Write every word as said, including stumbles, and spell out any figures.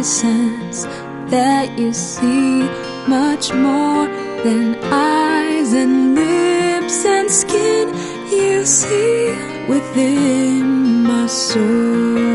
sense that you see much more than eyes and lips and skin. You see within my soul.